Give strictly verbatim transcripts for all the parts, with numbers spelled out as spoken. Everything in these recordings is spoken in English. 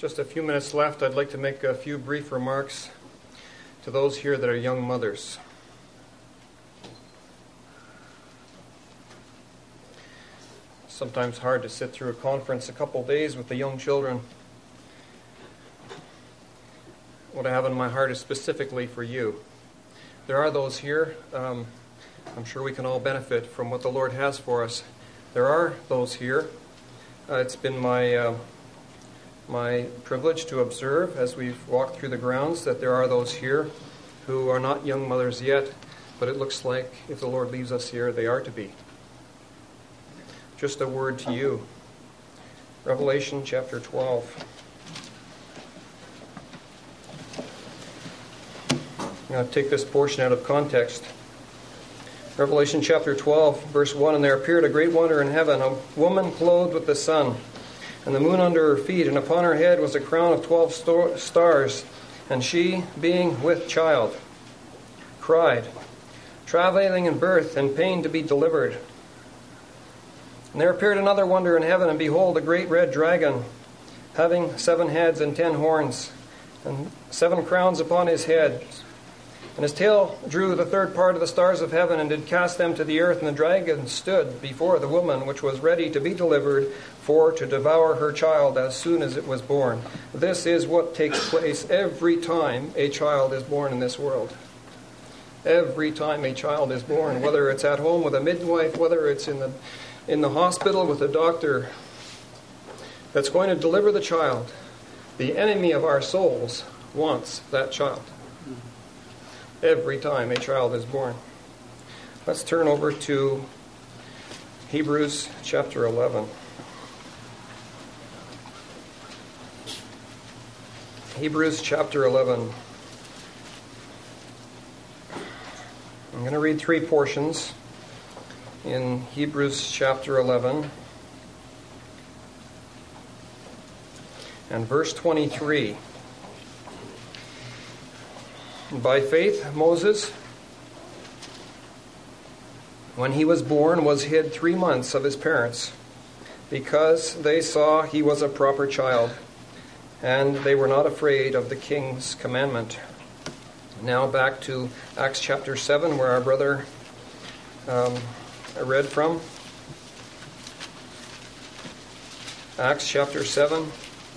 just a few minutes left, I'd like to make a few brief remarks to those here that are young mothers. Sometimes hard to sit through a conference a couple days with the young children. What I have in my heart is specifically for you. There are those here, um, I'm sure we can all benefit from what the Lord has for us. There are those here. Uh, it's been my uh, my privilege to observe as we've walked through the grounds that there are those here who are not young mothers yet, but it looks like if the Lord leaves us here, they are to be. Just a word to you. Revelation chapter twelve. I'm going to take this portion out of context. Revelation chapter twelve, verse one, "And there appeared a great wonder in heaven, a woman clothed with the sun, and the moon under her feet, and upon her head was a crown of twelve sto- stars. And she, being with child, cried, travailing in birth and pain to be delivered. And there appeared another wonder in heaven, and behold, a great red dragon, having seven heads and ten horns, and seven crowns upon his head. And his tail drew the third part of the stars of heaven, and did cast them to the earth. And the dragon stood before the woman, which was ready to be delivered, for to devour her child as soon as it was born." This is what takes place every time a child is born in this world. Every time a child is born, whether it's at home with a midwife, whether it's in the in the hospital with a doctor that's going to deliver the child, the enemy of our souls wants that child. Every time a child is born. Let's turn over to Hebrews chapter eleven. Hebrews chapter eleven. I'm going to read three portions in Hebrews chapter eleven. And verse twenty-three. "By faith, Moses, when he was born, was hid three months of his parents, because they saw he was a proper child, and they were not afraid of the king's commandment." Now back to Acts chapter seven, where our brother um, read from. Acts chapter seven.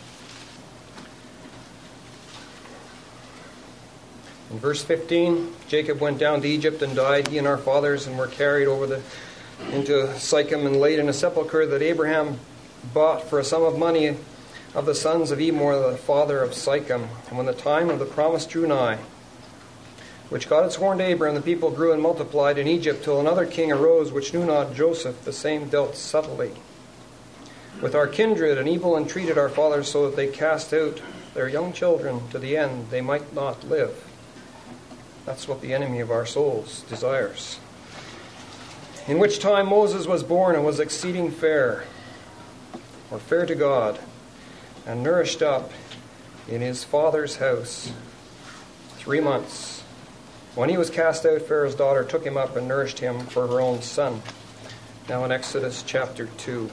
In verse fifteen, "Jacob went down to Egypt and died, he and our fathers, and were carried over the into Sychem and laid in a sepulchre that Abraham bought for a sum of money of the sons of Emor, the father of Sychem. And when the time of the promise drew nigh, which God had sworn to Abraham, the people grew and multiplied in Egypt, till another king arose, which knew not Joseph. The same dealt subtly with our kindred, and evil entreated our fathers, so that they cast out their young children to the end they might not live." That's what the enemy of our souls desires. "In which time Moses was born, and was exceeding fair," or fair to God, "and nourished up in his father's house three months. When he was cast out, Pharaoh's daughter took him up and nourished him for her own son." Now in Exodus chapter two.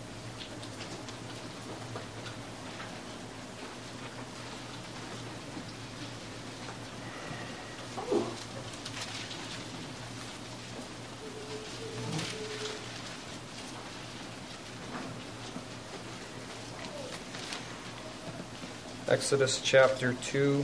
Exodus chapter two.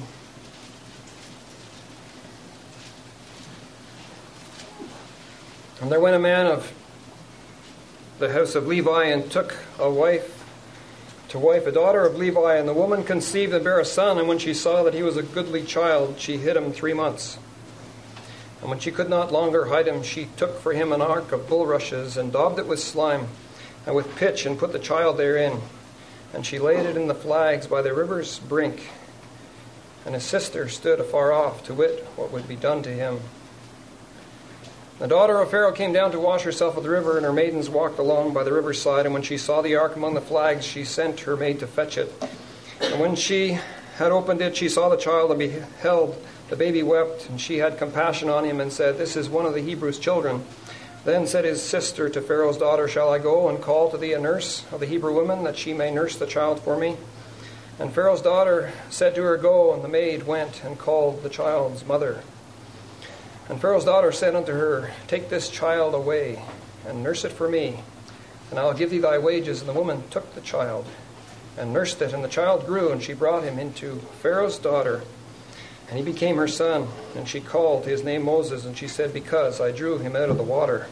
"And there went a man of the house of Levi, and took a wife to wife a daughter of Levi. And the woman conceived and bare a son. And when she saw that he was a goodly child, she hid him three months. And when she could not longer hide him, she took for him an ark of bulrushes, and daubed it with slime and with pitch, and put the child therein. And she laid it in the flags by the river's brink. And his sister stood afar off, to wit what would be done to him. The daughter of Pharaoh came down to wash herself at the river, and her maidens walked along by the riverside. And when she saw the ark among the flags, she sent her maid to fetch it. And when she had opened it, she saw the child, and beheld the baby wept. And she had compassion on him, and said, "This is one of the Hebrews' children." Then said his sister to Pharaoh's daughter, "Shall I go and call to thee a nurse of the Hebrew women, that she may nurse the child for me?" And Pharaoh's daughter said to her, Go, and the maid went and called the child's mother. And Pharaoh's daughter said unto her, Take this child away, and nurse it for me, and I will give thee thy wages. And the woman took the child, and nursed it, and the child grew, and she brought him into Pharaoh's daughter, and he became her son. And she called his name Moses, and she said, Because I drew him out of the water.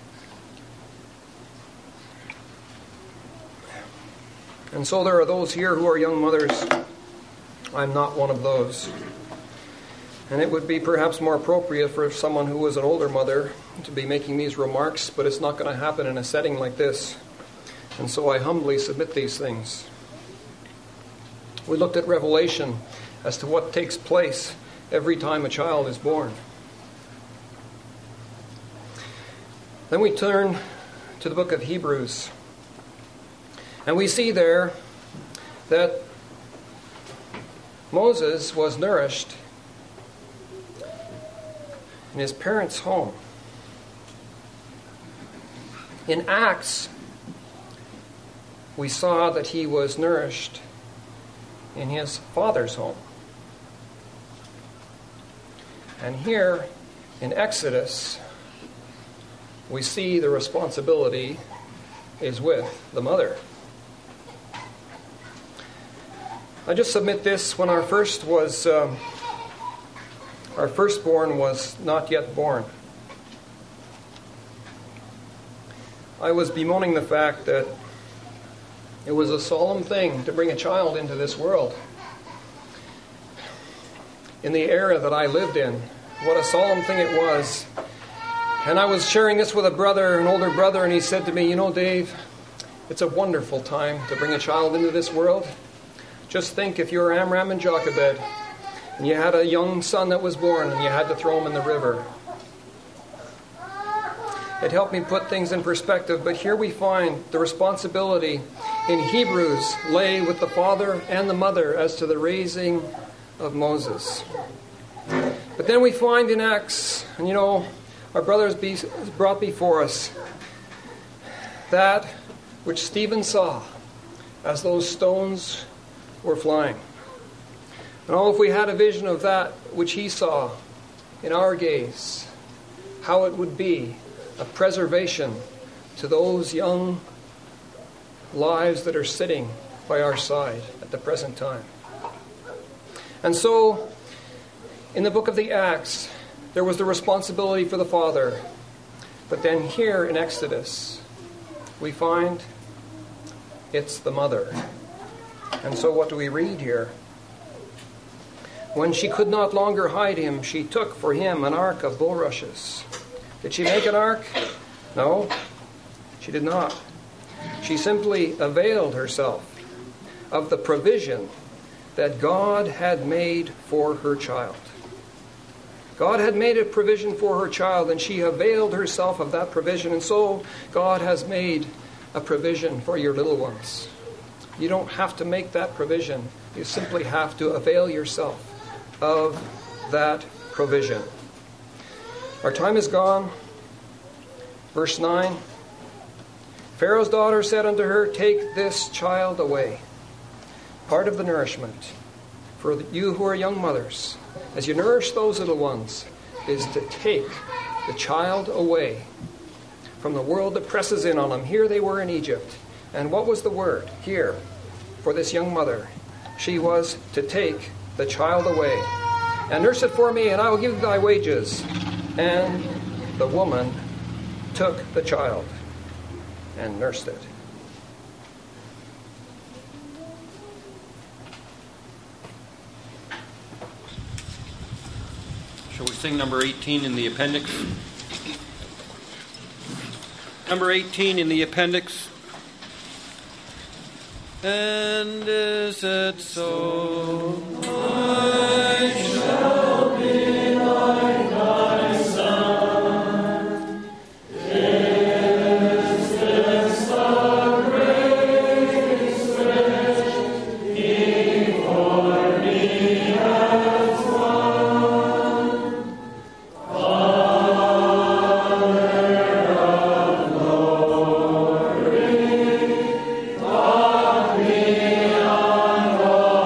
And so there are those here who are young mothers. I'm not one of those. And it would be perhaps more appropriate for someone who was an older mother to be making these remarks, but it's not going to happen in a setting like this. And so I humbly submit these things. We looked at Revelation as to what takes place every time a child is born. Then we turn to the book of Hebrews. And we see there that Moses was nourished in his parents' home. In Acts, we saw that he was nourished in his father's home. And here in Exodus, we see the responsibility is with the mother. I just submit this: when our first was, um, our firstborn was not yet born, I was bemoaning the fact that it was a solemn thing to bring a child into this world. In the era that I lived in, what a solemn thing it was. And I was sharing this with a brother, an older brother, and he said to me, You know, Dave, it's a wonderful time to bring a child into this world. Just think if you were Amram and Jochebed, and you had a young son that was born, and you had to throw him in the river. It helped me put things in perspective, but here we find the responsibility in Hebrews lay with the father and the mother as to the raising of Moses. But then we find in Acts, and you know, our brothers be brought before us that which Stephen saw as those stones were flying. And oh, if we had a vision of that which he saw in our gaze, how it would be a preservation to those young lives that are sitting by our side at the present time. And so, in the book of the Acts, there was the responsibility for the father. But then here in Exodus, we find it's the mother. And so what do we read here? When she could not longer hide him, she took for him an ark of bulrushes. Did she make an ark? No, she did not. She simply availed herself of the provision that God had made for her child. God had made a provision for her child, and she availed herself of that provision. And so God has made a provision for your little ones. You don't have to make that provision. You simply have to avail yourself of that provision. Our time is gone. Verse nine. Pharaoh's daughter said unto her, Take this child away. Part of the nourishment for you who are young mothers, as you nourish those little ones, is to take the child away from the world that presses in on them. Here they were in Egypt. And what was the word here for this young mother? She was to take the child away. And nurse it for me, and I will give thy wages. And the woman took the child and nursed it. Shall we sing number eighteen in the appendix? Number eighteen in the appendix. And is it so? I shall be like thy son. Is this the greatest wish he for me has won? Father of glory, taught me on all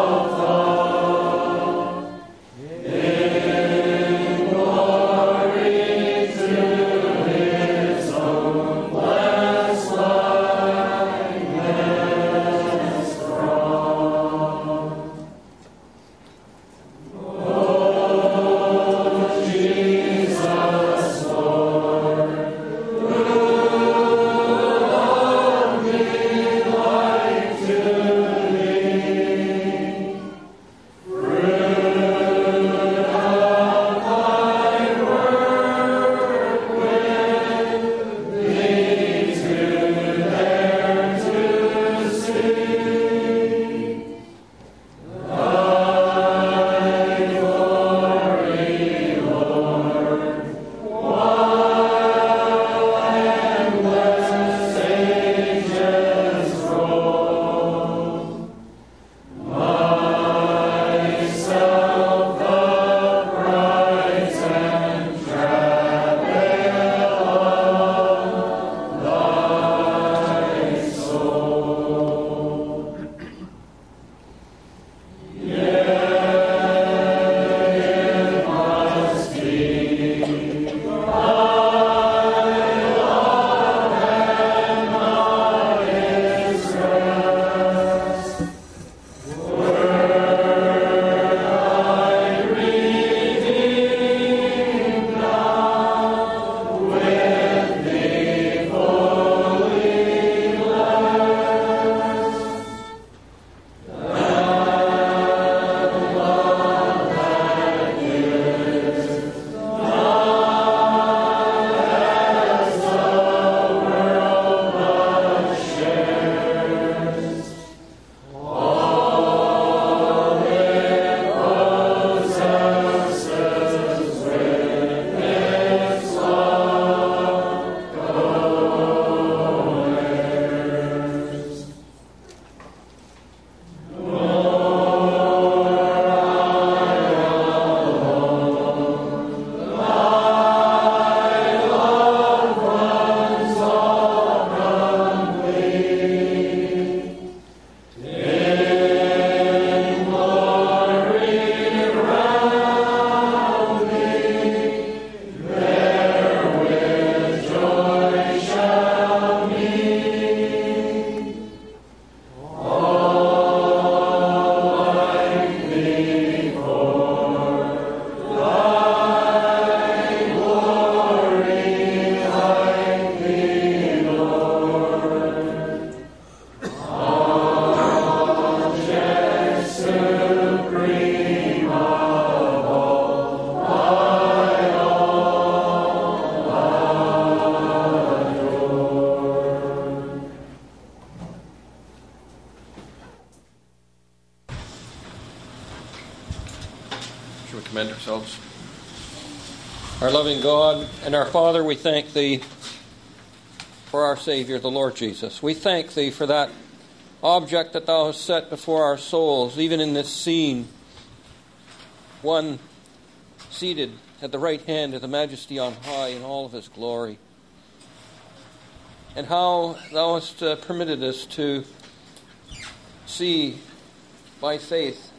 commend ourselves. Our loving God and our Father, we thank Thee for our Savior, the Lord Jesus. We thank Thee for that object that Thou hast set before our souls, even in this scene, one seated at the right hand of the Majesty on high in all of His glory. And how Thou hast uh, permitted us to see by faith,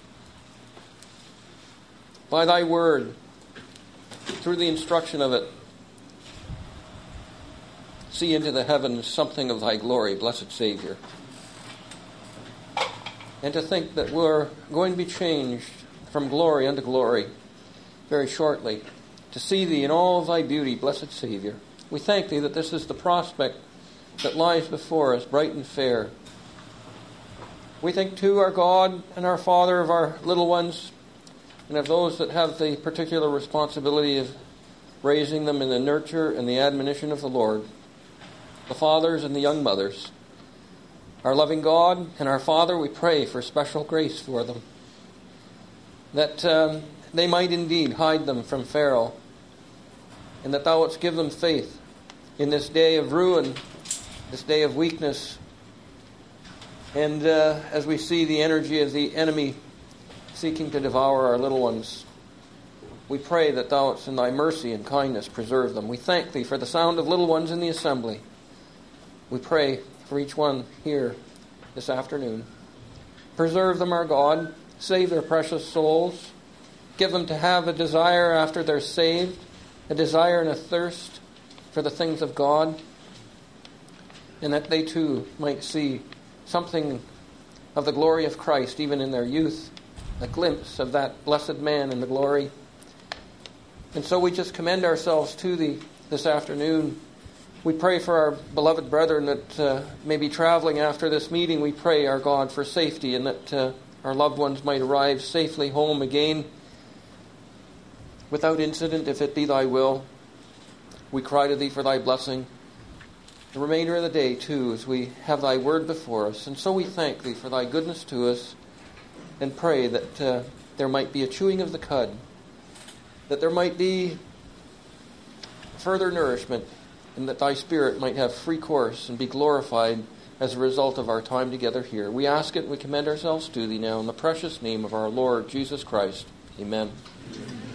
by Thy Word, through the instruction of it, see into the heavens something of Thy glory, blessed Savior. And to think that we're going to be changed from glory unto glory very shortly, to see Thee in all of Thy beauty, blessed Savior. We thank Thee that this is the prospect that lies before us, bright and fair. We think too, our God and our Father, of our little ones, and of those that have the particular responsibility of raising them in the nurture and the admonition of the Lord, the fathers and the young mothers. Our loving God and our Father, we pray for special grace for them, that um, they might indeed hide them from Pharaoh, and that Thou wouldst give them faith in this day of ruin, this day of weakness, and uh, as we see the energy of the enemy seeking to devour our little ones, we pray that Thou wouldst in Thy mercy and kindness preserve them. We thank Thee for the sound of little ones in the assembly. We pray for each one here this afternoon. Preserve them, our God. Save their precious souls. Give them to have a desire after they're saved, a desire and a thirst for the things of God, and that they too might see something of the glory of Christ even in their youth, a glimpse of that blessed man in the glory. And so we just commend ourselves to Thee this afternoon. We pray for our beloved brethren that uh, may be traveling after this meeting. We pray, our God, for safety, and that uh, our loved ones might arrive safely home again without incident, if it be Thy will. We cry to Thee for Thy blessing the remainder of the day, too, as we have Thy word before us. And so we thank Thee for Thy goodness to us, and pray that uh, there might be a chewing of the cud, that there might be further nourishment, and that Thy Spirit might have free course and be glorified as a result of our time together here. We ask it and we commend ourselves to Thee now in the precious name of our Lord Jesus Christ. Amen. Amen.